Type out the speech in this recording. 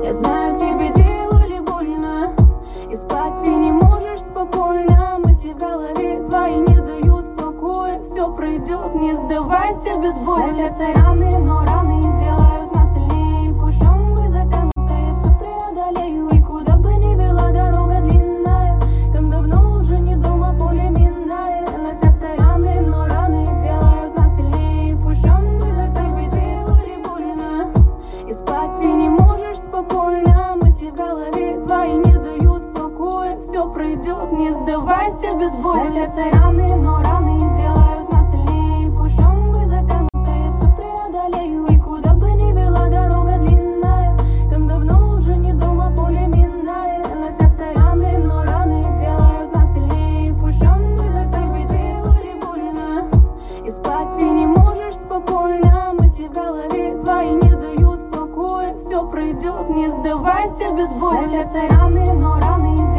Я знаю, тебе делали больно, и спать ты не можешь спокойно. Мысли в голове твои не дают покоя. Все пройдет, не сдавайся без боя. На сердце раны, но раны делают нас сильнее. Пусть шрамы затянутся, я все преодолею. И куда бы ни вела дорога длинная, там давно уже не дома, поле минное. На сердце раны, но раны делают нас сильнее. Пусть шрамы затянутся, делали больно, и спать ты не можешь спокойно. Мысли в голове твои не дают покоя. Все пройдет, не сдавайся без боя. На сердце раны, но раны делают нас сильнее. Пусть шрамы затянутся, я все преодолею. И куда бы ни вела дорога длинная, там давно уже не дома, поле минное. На сердце раны, но раны делают нас сильнее. Пусть шрамы затянутся, делали больно, и спать ты не можешь спокойно. Мысли в голове твои не дают покоя. Все пройдет, не сдавайся без боя. На сердце раны, но раны